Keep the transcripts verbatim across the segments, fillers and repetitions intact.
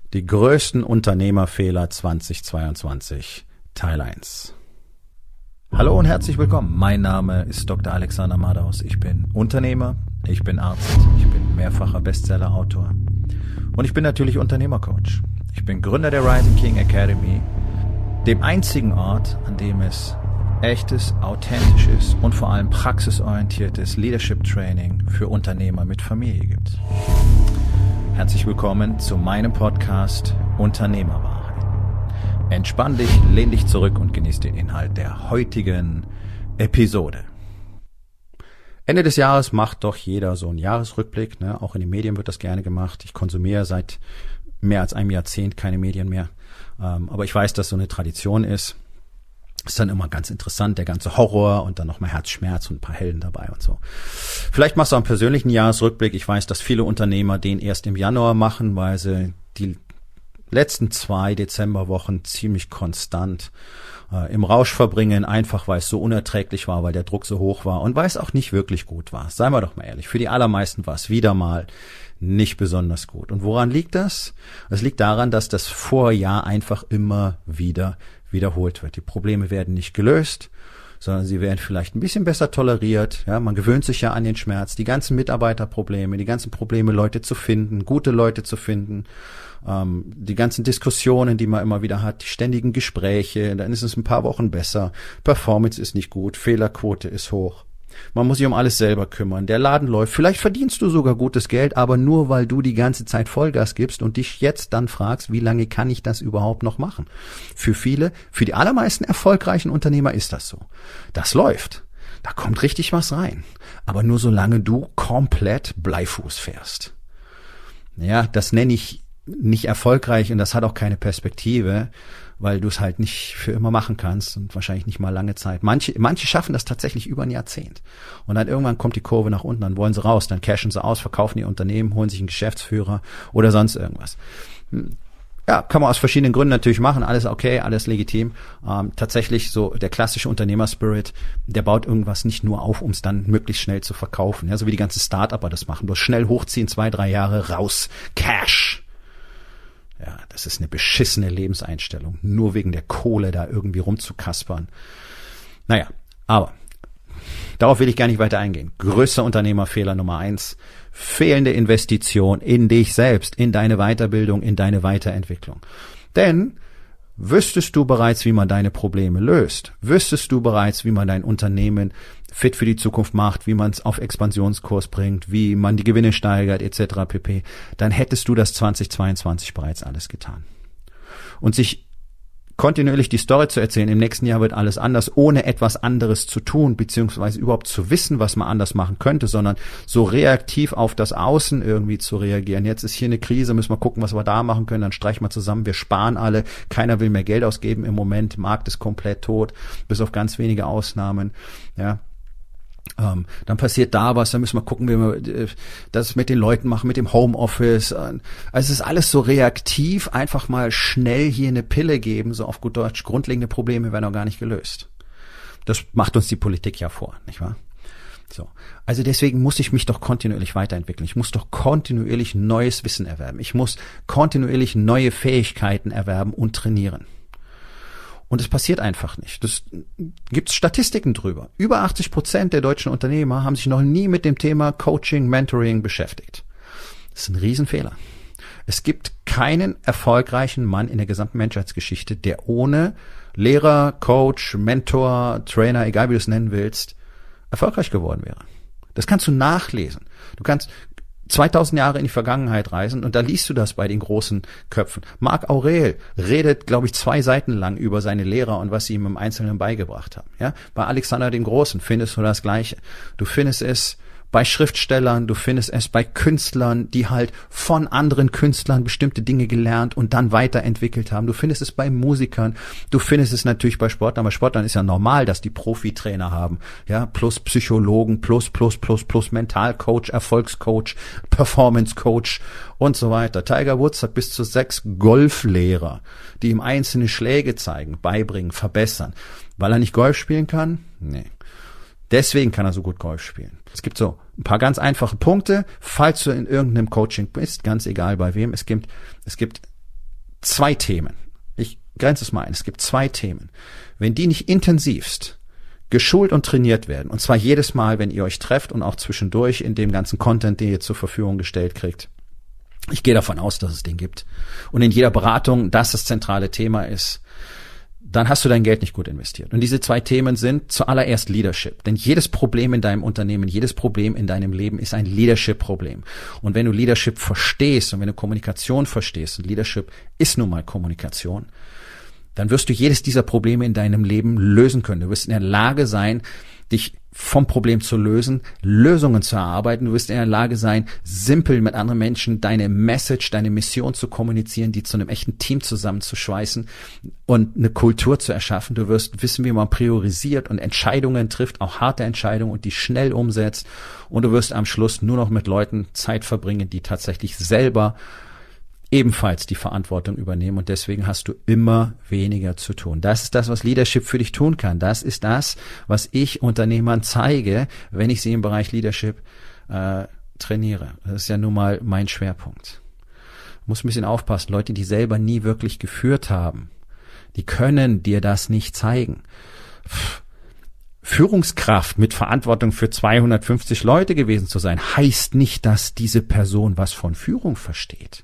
Die größten Unternehmerfehler zweitausendzweiundzwanzig, Teil eins. Hallo und herzlich willkommen. Mein Name ist Doktor Alexander Madaus. Ich bin Unternehmer, ich bin Arzt, ich bin mehrfacher Bestsellerautor und ich bin natürlich Unternehmercoach. Ich bin Gründer der Rising King Academy, dem einzigen Ort, an dem es echtes, authentisches und vor allem praxisorientiertes Leadership Training für Unternehmer mit Familie gibt. Herzlich willkommen zu meinem Podcast Unternehmerwahrheit. Entspann dich, lehn dich zurück und genieß den Inhalt der heutigen Episode. Ende des Jahres macht doch jeder so einen Jahresrückblick, ne? Auch in den Medien wird das gerne gemacht. Ich konsumiere seit mehr als einem Jahrzehnt keine Medien mehr. Ähm, aber ich weiß, dass so eine Tradition ist. Ist dann immer ganz interessant, der ganze Horror und dann nochmal Herzschmerz und ein paar Helden dabei und so. Vielleicht machst du einen persönlichen Jahresrückblick. Ich weiß, dass viele Unternehmer den erst im Januar machen, weil sie die letzten zwei Dezemberwochen ziemlich konstant äh, im Rausch verbringen, einfach weil es so unerträglich war, weil der Druck so hoch war und weil es auch nicht wirklich gut war. Seien wir doch mal ehrlich, für die allermeisten war es wieder mal nicht besonders gut. Und woran liegt das? Es liegt daran, dass das Vorjahr einfach immer wieder wiederholt wird. Die Probleme werden nicht gelöst, sondern sie werden vielleicht ein bisschen besser toleriert. Ja, man gewöhnt sich ja an den Schmerz. Die ganzen Mitarbeiterprobleme, die ganzen Probleme, Leute zu finden, gute Leute zu finden, ähm, die ganzen Diskussionen, die man immer wieder hat, die ständigen Gespräche, dann ist es ein paar Wochen besser. Performance ist nicht gut, Fehlerquote ist hoch. Man muss sich um alles selber kümmern. Der Laden läuft. Vielleicht verdienst du sogar gutes Geld, aber nur, weil du die ganze Zeit Vollgas gibst und dich jetzt dann fragst, wie lange kann ich das überhaupt noch machen? Für viele, für die allermeisten erfolgreichen Unternehmer ist das so. Das läuft. Da kommt richtig was rein. Aber nur solange du komplett Bleifuß fährst. Ja, das nenne ich nicht erfolgreich und das hat auch keine Perspektive, weil du es halt nicht für immer machen kannst und wahrscheinlich nicht mal lange Zeit. Manche, manche schaffen das tatsächlich über ein Jahrzehnt. Und dann irgendwann kommt die Kurve nach unten, dann wollen sie raus, dann cashen sie aus, verkaufen ihr Unternehmen, holen sich einen Geschäftsführer oder sonst irgendwas. Ja, kann man aus verschiedenen Gründen natürlich machen, alles okay, alles legitim. Ähm, tatsächlich so der klassische Unternehmerspirit, der baut irgendwas nicht nur auf, um es dann möglichst schnell zu verkaufen. Ja, so wie die ganzen Start-Upper das machen, bloß schnell hochziehen, zwei, drei Jahre raus, Cash. Ja, das ist eine beschissene Lebenseinstellung, nur wegen der Kohle da irgendwie rumzukaspern. Naja, aber darauf will ich gar nicht weiter eingehen. Größter Unternehmerfehler Nummer eins, fehlende Investition in dich selbst, in deine Weiterbildung, in deine Weiterentwicklung. Denn wüsstest du bereits, wie man deine Probleme löst, wüsstest du bereits, wie man dein Unternehmen fit für die Zukunft macht, wie man es auf Expansionskurs bringt, wie man die Gewinne steigert, et cetera pp., dann hättest du das zweitausendzweiundzwanzig bereits alles getan. Und sich kontinuierlich die Story zu erzählen, im nächsten Jahr wird alles anders, ohne etwas anderes zu tun, beziehungsweise überhaupt zu wissen, was man anders machen könnte, sondern so reaktiv auf das Außen irgendwie zu reagieren. Jetzt ist hier eine Krise, müssen wir gucken, was wir da machen können, dann streichen wir zusammen, wir sparen alle, keiner will mehr Geld ausgeben im Moment, Markt ist komplett tot, bis auf ganz wenige Ausnahmen, ja. Ähm, dann passiert da was, dann müssen wir gucken, wie wir das mit den Leuten machen, mit dem Homeoffice. Also es ist alles so reaktiv, einfach mal schnell hier eine Pille geben, so auf gut Deutsch, grundlegende Probleme werden auch gar nicht gelöst. Das macht uns die Politik ja vor, nicht wahr? So. Also deswegen muss ich mich doch kontinuierlich weiterentwickeln. Ich muss doch kontinuierlich neues Wissen erwerben. Ich muss kontinuierlich neue Fähigkeiten erwerben und trainieren. Und es passiert einfach nicht. Das gibt's Statistiken drüber. Über achtzig Prozent der deutschen Unternehmer haben sich noch nie mit dem Thema Coaching, Mentoring beschäftigt. Das ist ein Riesenfehler. Es gibt keinen erfolgreichen Mann in der gesamten Menschheitsgeschichte, der ohne Lehrer, Coach, Mentor, Trainer, egal wie du es nennen willst, erfolgreich geworden wäre. Das kannst du nachlesen. Du kannst zweitausend Jahre in die Vergangenheit reisen und da liest du das bei den großen Köpfen. Marc Aurel redet, glaube ich, zwei Seiten lang über seine Lehrer und was sie ihm im Einzelnen beigebracht haben. Ja, bei Alexander dem Großen findest du das Gleiche. Du findest es bei Schriftstellern, du findest es bei Künstlern, die halt von anderen Künstlern bestimmte Dinge gelernt und dann weiterentwickelt haben. Du findest es bei Musikern, du findest es natürlich bei Sportlern. Bei Sportlern ist ja normal, dass die Profitrainer haben, ja, plus Psychologen, plus, plus, plus, plus Mentalcoach, Erfolgscoach, Performancecoach und so weiter. Tiger Woods hat bis zu sechs Golflehrer, die ihm einzelne Schläge zeigen, beibringen, verbessern. Weil er nicht Golf spielen kann? Nee. Deswegen kann er so gut Golf spielen. Es gibt so ein paar ganz einfache Punkte, falls du in irgendeinem Coaching bist, ganz egal bei wem. Es gibt, es gibt zwei Themen. Ich grenze es mal ein. Es gibt zwei Themen. Wenn die nicht intensivst geschult und trainiert werden, und zwar jedes Mal, wenn ihr euch trefft und auch zwischendurch in dem ganzen Content, den ihr zur Verfügung gestellt kriegt. Ich gehe davon aus, dass es den gibt. Und in jeder Beratung, das das zentrale Thema ist, dann hast du dein Geld nicht gut investiert. Und diese zwei Themen sind zuallererst Leadership. Denn jedes Problem in deinem Unternehmen, jedes Problem in deinem Leben ist ein Leadership-Problem. Und wenn du Leadership verstehst und wenn du Kommunikation verstehst, und Leadership ist nun mal Kommunikation, dann wirst du jedes dieser Probleme in deinem Leben lösen können. Du wirst in der Lage sein, dich vom Problem zu lösen, Lösungen zu erarbeiten. Du wirst in der Lage sein, simpel mit anderen Menschen deine Message, deine Mission zu kommunizieren, die zu einem echten Team zusammenzuschweißen und eine Kultur zu erschaffen. Du wirst wissen, wie man priorisiert und Entscheidungen trifft, auch harte Entscheidungen, und die schnell umsetzt. Und du wirst am Schluss nur noch mit Leuten Zeit verbringen, die tatsächlich selber ebenfalls die Verantwortung übernehmen, und deswegen hast du immer weniger zu tun. Das ist das, was Leadership für dich tun kann. Das ist das, was ich Unternehmern zeige, wenn ich sie im Bereich Leadership äh, trainiere. Das ist ja nun mal mein Schwerpunkt. Muss ein bisschen aufpassen. Leute, die selber nie wirklich geführt haben, die können dir das nicht zeigen. Pff. Führungskraft mit Verantwortung für zweihundertfünfzig Leute gewesen zu sein, heißt nicht, dass diese Person was von Führung versteht.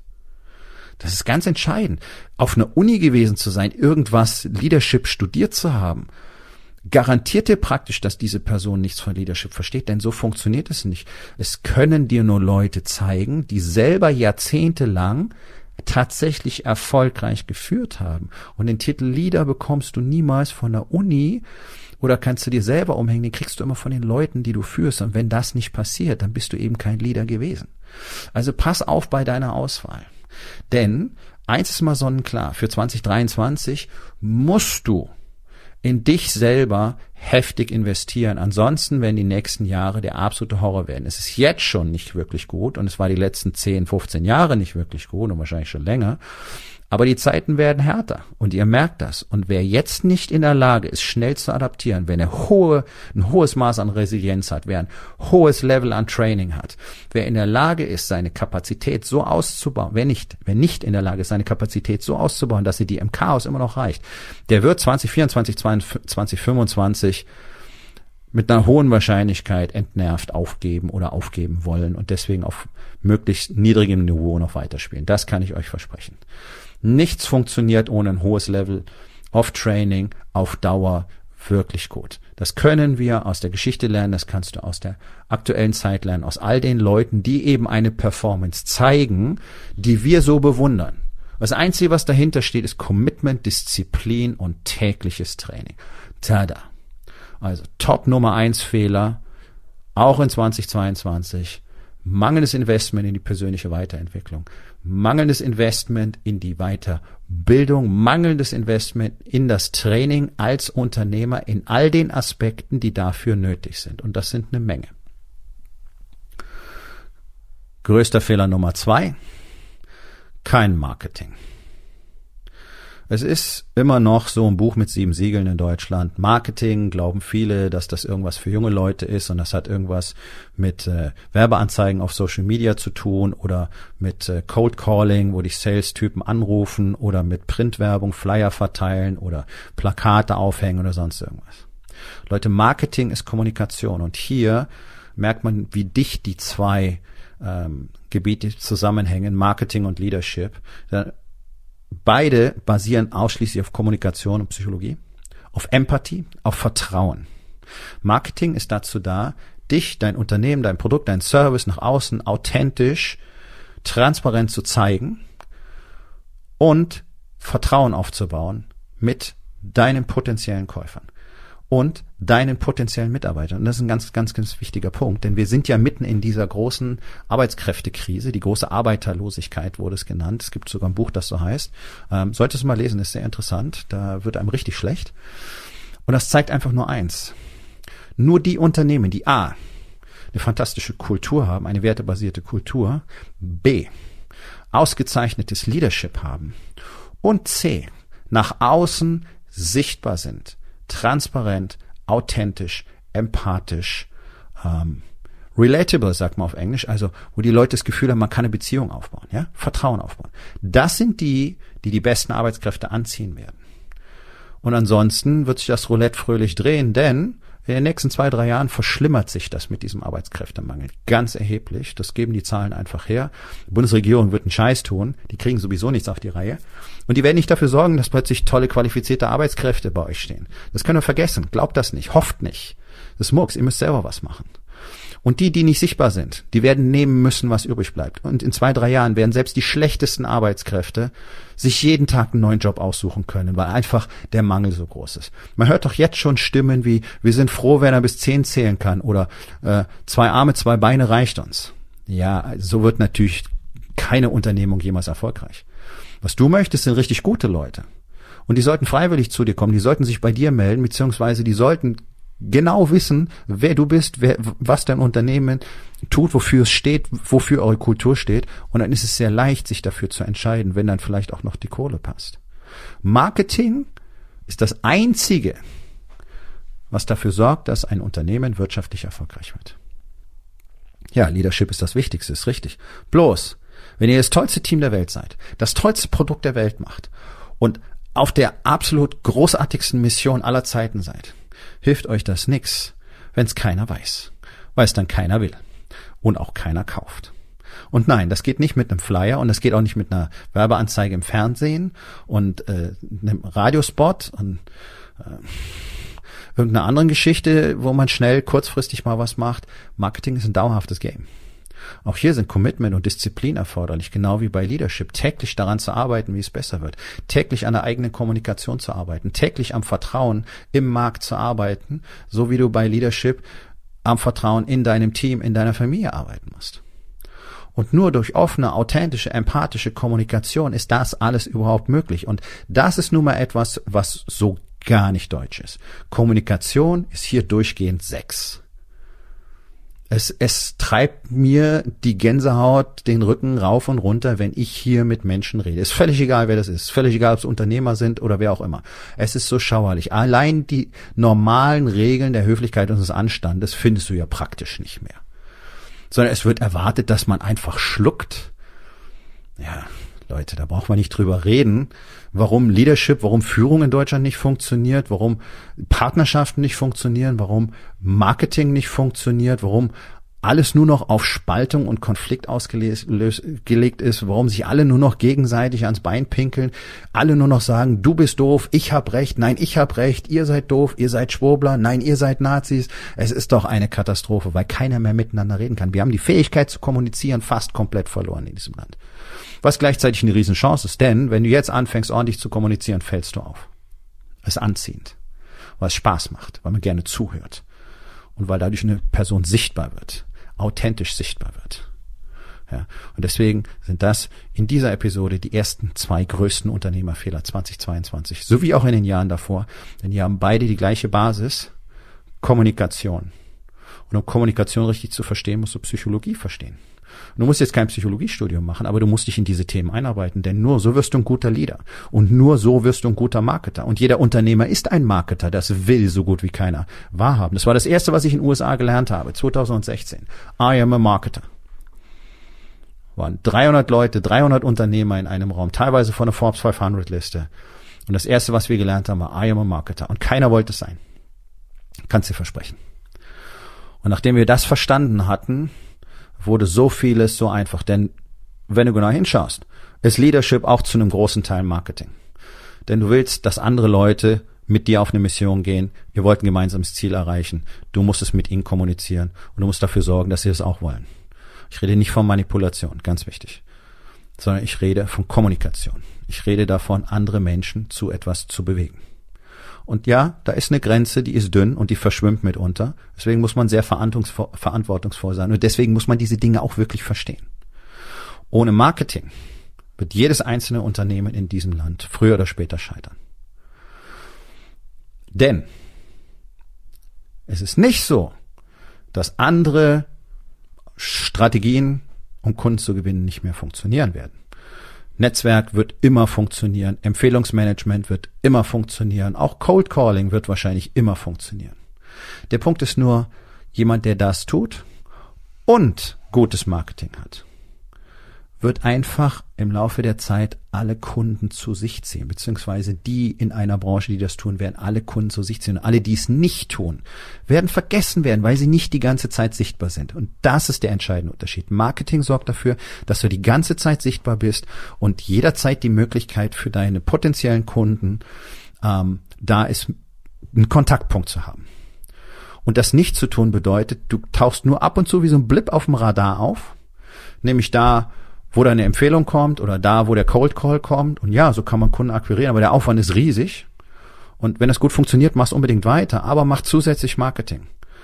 Das ist ganz entscheidend. Auf einer Uni gewesen zu sein, irgendwas Leadership studiert zu haben, garantiert dir praktisch, dass diese Person nichts von Leadership versteht, denn so funktioniert es nicht. Es können dir nur Leute zeigen, die selber jahrzehntelang tatsächlich erfolgreich geführt haben. Und den Titel Leader bekommst du niemals von der Uni oder kannst du dir selber umhängen, den kriegst du immer von den Leuten, die du führst. Und wenn das nicht passiert, dann bist du eben kein Leader gewesen. Also pass auf bei deiner Auswahl. Denn eins ist mal sonnenklar, für zwanzig dreiundzwanzig musst du in dich selber heftig investieren. Ansonsten werden die nächsten Jahre der absolute Horror werden. Es ist jetzt schon nicht wirklich gut und es war die letzten zehn, fünfzehn Jahre nicht wirklich gut und wahrscheinlich schon länger. Aber die Zeiten werden härter und ihr merkt das. Und wer jetzt nicht in der Lage ist, schnell zu adaptieren, wer eine hohe, ein hohes Maß an Resilienz hat, wer ein hohes Level an Training hat, wer in der Lage ist, seine Kapazität so auszubauen, wer nicht, wer nicht in der Lage ist, seine Kapazität so auszubauen, dass sie dir im Chaos immer noch reicht, der wird zwanzig vierundzwanzig, zwanzig fünfundzwanzig mit einer hohen Wahrscheinlichkeit entnervt aufgeben oder aufgeben wollen und deswegen auf möglichst niedrigem Niveau noch weiterspielen. Das kann ich euch versprechen. Nichts funktioniert ohne ein hohes Level of Training auf Dauer wirklich gut. Das können wir aus der Geschichte lernen, das kannst du aus der aktuellen Zeit lernen, aus all den Leuten, die eben eine Performance zeigen, die wir so bewundern. Das Einzige, was dahinter steht, ist Commitment, Disziplin und tägliches Training. Tada! Also Top Nummer eins Fehler, auch in zwanzig zweiundzwanzig, mangelndes Investment in die persönliche Weiterentwicklung, mangelndes Investment in die Weiterbildung, mangelndes Investment in das Training als Unternehmer in all den Aspekten, die dafür nötig sind. Und das sind eine Menge. Größter Fehler Nummer zwei, kein Marketing. Es ist immer noch so ein Buch mit sieben Siegeln in Deutschland. Marketing, glauben viele, dass das irgendwas für junge Leute ist und das hat irgendwas mit äh, Werbeanzeigen auf Social Media zu tun oder mit äh, Cold Calling, wo dich Sales-Typen anrufen oder mit Printwerbung, Flyer verteilen oder Plakate aufhängen oder sonst irgendwas. Leute, Marketing ist Kommunikation und hier merkt man, wie dicht die zwei ähm, Gebiete zusammenhängen, Marketing und Leadership. Da, Beide basieren ausschließlich auf Kommunikation und Psychologie, auf Empathie, auf Vertrauen. Marketing ist dazu da, dich, dein Unternehmen, dein Produkt, dein Service nach außen authentisch, transparent zu zeigen und Vertrauen aufzubauen mit deinen potenziellen Käufern und deinen potenziellen Mitarbeitern. Und das ist ein ganz, ganz, ganz wichtiger Punkt, denn wir sind ja mitten in dieser großen Arbeitskräftekrise, die große Arbeiterlosigkeit wurde es genannt. Es gibt sogar ein Buch, das so heißt. Ähm, solltest du mal lesen, ist sehr interessant. Da wird einem richtig schlecht. Und das zeigt einfach nur eins. Nur die Unternehmen, die A, eine fantastische Kultur haben, eine wertebasierte Kultur, B, ausgezeichnetes Leadership haben und C, nach außen sichtbar sind, transparent, authentisch, empathisch, ähm, relatable, sagt man auf Englisch, also wo die Leute das Gefühl haben, man kann eine Beziehung aufbauen, ja, Vertrauen aufbauen. Das sind die, die die besten Arbeitskräfte anziehen werden. Und ansonsten wird sich das Roulette fröhlich drehen, denn in den nächsten zwei, drei Jahren verschlimmert sich das mit diesem Arbeitskräftemangel ganz erheblich. Das geben die Zahlen einfach her. Die Bundesregierung wird einen Scheiß tun. Die kriegen sowieso nichts auf die Reihe. Und die werden nicht dafür sorgen, dass plötzlich tolle, qualifizierte Arbeitskräfte bei euch stehen. Das könnt ihr vergessen. Glaubt das nicht. Hofft nicht. Das ist Murks. Ihr müsst selber was machen. Und die, die nicht sichtbar sind, die werden nehmen müssen, was übrig bleibt. Und in zwei, drei Jahren werden selbst die schlechtesten Arbeitskräfte sich jeden Tag einen neuen Job aussuchen können, weil einfach der Mangel so groß ist. Man hört doch jetzt schon Stimmen wie, wir sind froh, wenn er bis zehn zählen kann oder äh, zwei Arme, zwei Beine reicht uns. Ja, so wird natürlich keine Unternehmung jemals erfolgreich. Was du möchtest, sind richtig gute Leute. Und die sollten freiwillig zu dir kommen, die sollten sich bei dir melden, beziehungsweise die sollten genau wissen, wer du bist, wer, was dein Unternehmen tut, wofür es steht, wofür eure Kultur steht. Und dann ist es sehr leicht, sich dafür zu entscheiden, wenn dann vielleicht auch noch die Kohle passt. Marketing ist das Einzige, was dafür sorgt, dass ein Unternehmen wirtschaftlich erfolgreich wird. Ja, Leadership ist das Wichtigste, ist richtig. Bloß, wenn ihr das tollste Team der Welt seid, das tollste Produkt der Welt macht und auf der absolut großartigsten Mission aller Zeiten seid, hilft euch das nix, wenn es keiner weiß, weil es dann keiner will und auch keiner kauft. Und nein, das geht nicht mit einem Flyer und das geht auch nicht mit einer Werbeanzeige im Fernsehen und äh, einem Radiospot und äh, irgendeiner anderen Geschichte, wo man schnell kurzfristig mal was macht. Marketing ist ein dauerhaftes Game. Auch hier sind Commitment und Disziplin erforderlich, genau wie bei Leadership. Täglich daran zu arbeiten, wie es besser wird. Täglich an der eigenen Kommunikation zu arbeiten. Täglich am Vertrauen im Markt zu arbeiten, so wie du bei Leadership am Vertrauen in deinem Team, in deiner Familie arbeiten musst. Und nur durch offene, authentische, empathische Kommunikation ist das alles überhaupt möglich. Und das ist nun mal etwas, was so gar nicht deutsch ist. Kommunikation ist hier durchgehend Sex. Es, es treibt mir die Gänsehaut den Rücken rauf und runter, wenn ich hier mit Menschen rede. Ist völlig egal, wer das ist. Völlig egal, ob es Unternehmer sind oder wer auch immer. Es ist so schauerlich. Allein die normalen Regeln der Höflichkeit und des Anstandes findest du ja praktisch nicht mehr. Sondern es wird erwartet, dass man einfach schluckt. Ja, Leute, da braucht man nicht drüber reden, warum Leadership, warum Führung in Deutschland nicht funktioniert, warum Partnerschaften nicht funktionieren, warum Marketing nicht funktioniert, warum alles nur noch auf Spaltung und Konflikt ausgelegt ist, warum sich alle nur noch gegenseitig ans Bein pinkeln, alle nur noch sagen, du bist doof, ich hab recht, nein, ich hab recht, ihr seid doof, ihr seid Schwurbler, nein, ihr seid Nazis. Es ist doch eine Katastrophe, weil keiner mehr miteinander reden kann. Wir haben die Fähigkeit zu kommunizieren fast komplett verloren in diesem Land. Was gleichzeitig eine Riesenchance ist, denn wenn du jetzt anfängst, ordentlich zu kommunizieren, fällst du auf. Es ist anziehend, weil es Spaß macht, weil man gerne zuhört und weil dadurch eine Person sichtbar wird, authentisch sichtbar wird. Ja, und deswegen sind das in dieser Episode die ersten zwei größten Unternehmerfehler zweitausendzweiundzwanzig, sowie auch in den Jahren davor, denn die haben beide die gleiche Basis, Kommunikation. Und um Kommunikation richtig zu verstehen, musst du Psychologie verstehen. Du musst jetzt kein Psychologiestudium machen, aber du musst dich in diese Themen einarbeiten, denn nur so wirst du ein guter Leader und nur so wirst du ein guter Marketer. Und jeder Unternehmer ist ein Marketer, das will so gut wie keiner wahrhaben. Das war das Erste, was ich in den U S A gelernt habe, zweitausendsechzehn. I am a marketer. Waren dreihundert Leute, dreihundert Unternehmer in einem Raum, teilweise von der Forbes fünfhundert Liste. Und das Erste, was wir gelernt haben, war I am a marketer. Und keiner wollte es sein. Kannst dir versprechen. Und nachdem wir das verstanden hatten, wurde so vieles so einfach. Denn wenn du genau hinschaust, ist Leadership auch zu einem großen Teil Marketing. Denn du willst, dass andere Leute mit dir auf eine Mission gehen. Ihr wollt ein gemeinsames Ziel erreichen. Du musst es mit ihnen kommunizieren und du musst dafür sorgen, dass sie es auch wollen. Ich rede nicht von Manipulation, ganz wichtig, sondern ich rede von Kommunikation. Ich rede davon, andere Menschen zu etwas zu bewegen. Und ja, da ist eine Grenze, die ist dünn und die verschwimmt mitunter. Deswegen muss man sehr verantwortungsvoll sein und deswegen muss man diese Dinge auch wirklich verstehen. Ohne Marketing wird jedes einzelne Unternehmen in diesem Land früher oder später scheitern. Denn es ist nicht so, dass andere Strategien, um Kunden zu gewinnen, nicht mehr funktionieren werden. Netzwerk wird immer funktionieren, Empfehlungsmanagement wird immer funktionieren, auch Cold Calling wird wahrscheinlich immer funktionieren. Der Punkt ist nur, jemand, der das tut und gutes Marketing hat, wird einfach im Laufe der Zeit alle Kunden zu sich ziehen, beziehungsweise die in einer Branche, die das tun, werden alle Kunden zu sich ziehen. Und alle, die es nicht tun, werden vergessen werden, weil sie nicht die ganze Zeit sichtbar sind. Und das ist der entscheidende Unterschied. Marketing sorgt dafür, dass du die ganze Zeit sichtbar bist und jederzeit die Möglichkeit für deine potenziellen Kunden ähm, da ist, einen Kontaktpunkt zu haben. Und das nicht zu tun bedeutet, du tauchst nur ab und zu wie so ein Blip auf dem Radar auf, nämlich da, wo deine Empfehlung kommt oder da, wo der Cold Call kommt. Und ja, so kann man Kunden akquirieren, aber der Aufwand ist riesig. Und wenn das gut funktioniert, mach's unbedingt weiter, aber mach zusätzlich Marketing.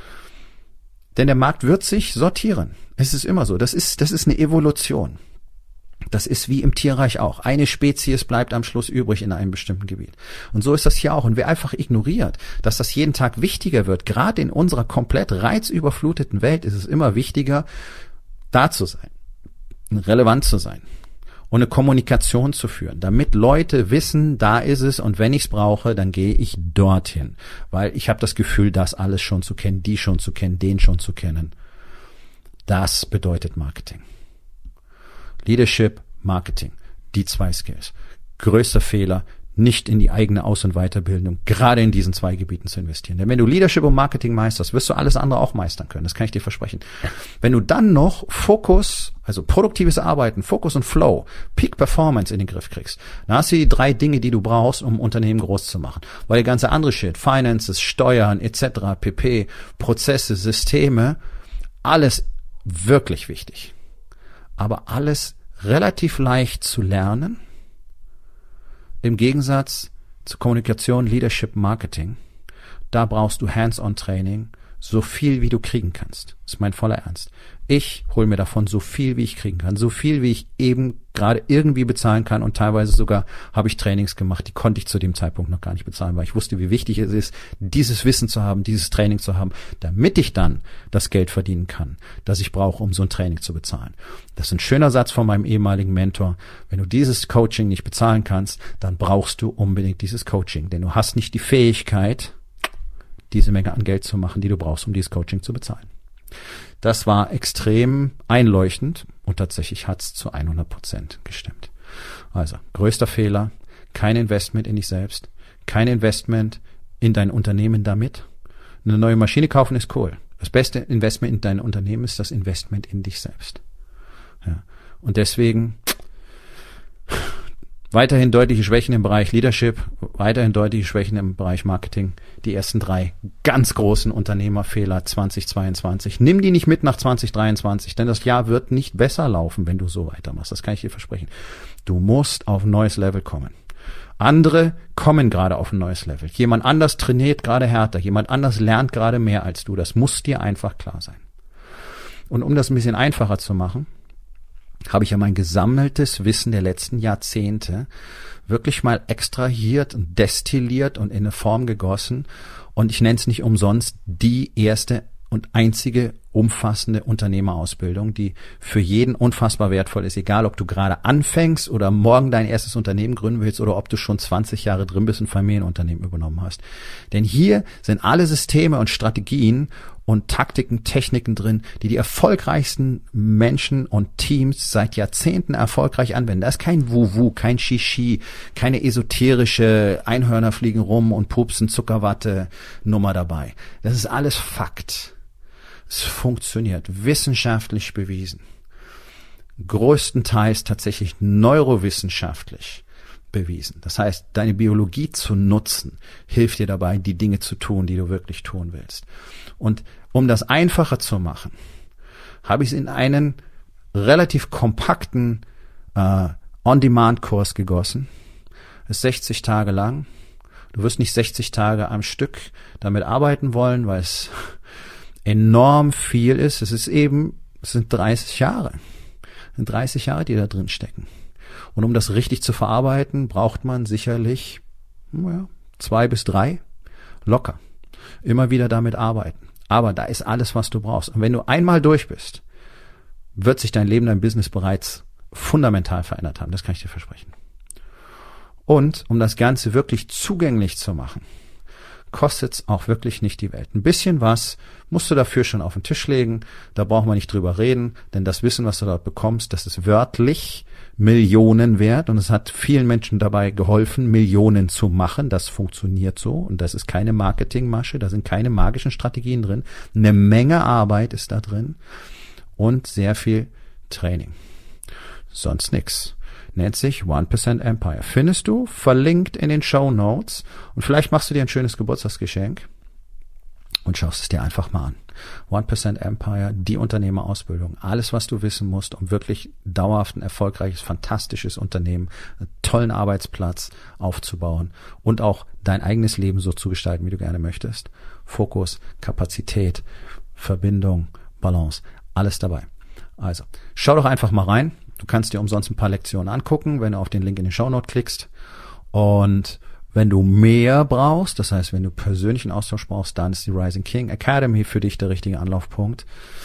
Denn der Markt wird sich sortieren. Es ist immer so. Das ist, das ist eine Evolution. Das ist wie im Tierreich auch. Eine Spezies bleibt am Schluss übrig in einem bestimmten Gebiet. Und so ist das hier auch. Und wer einfach ignoriert, dass das jeden Tag wichtiger wird, gerade in unserer komplett reizüberfluteten Welt, ist es immer wichtiger, da zu sein, relevant zu sein und eine Kommunikation zu führen, damit Leute wissen, da ist es und wenn ich es brauche, dann gehe ich dorthin, weil ich habe das Gefühl, das alles schon zu kennen, die schon zu kennen, den schon zu kennen. Das bedeutet Marketing. Leadership, Marketing, die zwei Skills. Größter Fehler, nicht in die eigene Aus- und Weiterbildung, gerade in diesen zwei Gebieten zu investieren. Denn wenn du Leadership und Marketing meisterst, wirst du alles andere auch meistern können. Das kann ich dir versprechen. Wenn du dann noch Fokus, also produktives Arbeiten, Fokus und Flow, Peak Performance in den Griff kriegst, dann hast du die drei Dinge, die du brauchst, um ein Unternehmen groß zu machen. Weil der ganze andere Shit, Finances, Steuern et cetera, pp, Prozesse, Systeme, alles wirklich wichtig. Aber alles relativ leicht zu lernen, im Gegensatz zu Kommunikation, Leadership, Marketing, da brauchst du Hands-on-Training, so viel wie du kriegen kannst. Das ist mein voller Ernst. Ich hole mir davon so viel, wie ich kriegen kann, so viel, wie ich eben gerade irgendwie bezahlen kann und teilweise sogar habe ich Trainings gemacht, die konnte ich zu dem Zeitpunkt noch gar nicht bezahlen, weil ich wusste, wie wichtig es ist, dieses Wissen zu haben, dieses Training zu haben, damit ich dann das Geld verdienen kann, das ich brauche, um so ein Training zu bezahlen. Das ist ein schöner Satz von meinem ehemaligen Mentor. Wenn du dieses Coaching nicht bezahlen kannst, dann brauchst du unbedingt dieses Coaching, denn du hast nicht die Fähigkeit, diese Menge an Geld zu machen, die du brauchst, um dieses Coaching zu bezahlen. Das war extrem einleuchtend und tatsächlich hat es zu hundert Prozent gestimmt. Also, größter Fehler, kein Investment in dich selbst, kein Investment in dein Unternehmen damit. Eine neue Maschine kaufen ist cool. Das beste Investment in dein Unternehmen ist das Investment in dich selbst. Ja. Und deswegen weiterhin deutliche Schwächen im Bereich Leadership, weiterhin deutliche Schwächen im Bereich Marketing. Die ersten drei ganz großen Unternehmerfehler zwanzig zweiundzwanzig. Nimm die nicht mit nach zwanzig dreiundzwanzig, denn das Jahr wird nicht besser laufen, wenn du so weitermachst. Das kann ich dir versprechen. Du musst auf ein neues Level kommen. Andere kommen gerade auf ein neues Level. Jemand anders trainiert gerade härter. Jemand anders lernt gerade mehr als du. Das muss dir einfach klar sein. Und um das ein bisschen einfacher zu machen, habe ich ja mein gesammeltes Wissen der letzten Jahrzehnte wirklich mal extrahiert und destilliert und in eine Form gegossen. Und ich nenne es nicht umsonst die erste und einzige umfassende Unternehmerausbildung, die für jeden unfassbar wertvoll ist, egal ob du gerade anfängst oder morgen dein erstes Unternehmen gründen willst oder ob du schon zwanzig Jahre drin bist und ein Familienunternehmen übernommen hast. Denn hier sind alle Systeme und Strategien und Taktiken, Techniken drin, die die erfolgreichsten Menschen und Teams seit Jahrzehnten erfolgreich anwenden. Da ist kein Wu-Wu, kein Shishi, keine esoterische Einhörner fliegen rum und pupsen Zuckerwatte Nummer dabei. Das ist alles Fakt. Es funktioniert, wissenschaftlich bewiesen. Größtenteils tatsächlich neurowissenschaftlich bewiesen. Das heißt, deine Biologie zu nutzen, hilft dir dabei, die Dinge zu tun, die du wirklich tun willst. Und um das einfacher zu machen, habe ich es in einen relativ kompakten äh, On-Demand-Kurs gegossen. Das ist sechzig Tage lang. Du wirst nicht sechzig Tage am Stück damit arbeiten wollen, weil es enorm viel ist. Es ist eben, es sind dreißig Jahre. Es sind dreißig Jahre, die da drin stecken. Und um das richtig zu verarbeiten, braucht man sicherlich naja, zwei bis drei locker. Immer wieder damit arbeiten. Aber da ist alles, was du brauchst. Und wenn du einmal durch bist, wird sich dein Leben, dein Business bereits fundamental verändert haben. Das kann ich dir versprechen. Und um das Ganze wirklich zugänglich zu machen, kostet's auch wirklich nicht die Welt. Ein bisschen was musst du dafür schon auf den Tisch legen, da brauchen wir nicht drüber reden, denn das Wissen, was du dort bekommst, das ist wörtlich Millionen wert und es hat vielen Menschen dabei geholfen, Millionen zu machen. Das funktioniert so und das ist keine Marketingmasche, da sind keine magischen Strategien drin. Eine Menge Arbeit ist da drin und sehr viel Training. Sonst nix. Nennt sich one percent Empire. Findest du, verlinkt in den Show Notes und vielleicht machst du dir ein schönes Geburtstagsgeschenk und schaust es dir einfach mal an. one percent Empire, die Unternehmerausbildung, alles, was du wissen musst, um wirklich dauerhaft ein erfolgreiches, fantastisches Unternehmen, einen tollen Arbeitsplatz aufzubauen und auch dein eigenes Leben so zu gestalten, wie du gerne möchtest. Fokus, Kapazität, Verbindung, Balance, alles dabei. Also, schau doch einfach mal rein. Du kannst dir umsonst ein paar Lektionen angucken, wenn du auf den Link in den Shownote klickst. Und wenn du mehr brauchst, das heißt, wenn du persönlichen Austausch brauchst, dann ist die Rising King Academy für dich der richtige Anlaufpunkt.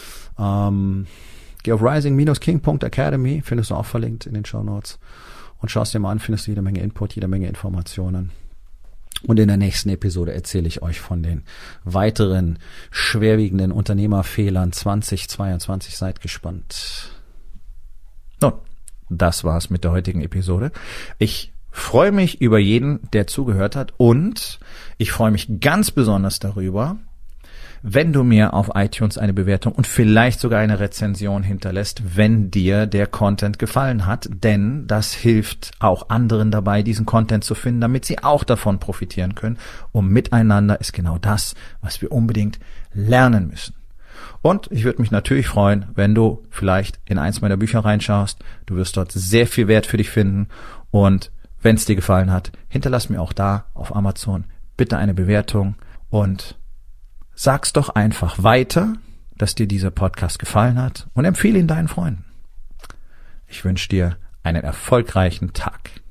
Ähm, geh auf rising dash king punkt academy, findest du auch verlinkt in den Shownotes. Und schaust dir mal an, findest du jede Menge Input, jede Menge Informationen. Und in der nächsten Episode erzähle ich euch von den weiteren schwerwiegenden Unternehmerfehlern zwanzig zweiundzwanzig. Seid gespannt. Nun, das war's mit der heutigen Episode. Ich freue mich über jeden, der zugehört hat und ich freue mich ganz besonders darüber, wenn du mir auf iTunes eine Bewertung und vielleicht sogar eine Rezension hinterlässt, wenn dir der Content gefallen hat, denn das hilft auch anderen dabei, diesen Content zu finden, damit sie auch davon profitieren können. Und miteinander ist genau das, was wir unbedingt lernen müssen. Und ich würde mich natürlich freuen, wenn du vielleicht in eins meiner Bücher reinschaust. Du wirst dort sehr viel Wert für dich finden. Und wenn es dir gefallen hat, hinterlass mir auch da auf Amazon bitte eine Bewertung und sag's doch einfach weiter, dass dir dieser Podcast gefallen hat und empfehle ihn deinen Freunden. Ich wünsche dir einen erfolgreichen Tag.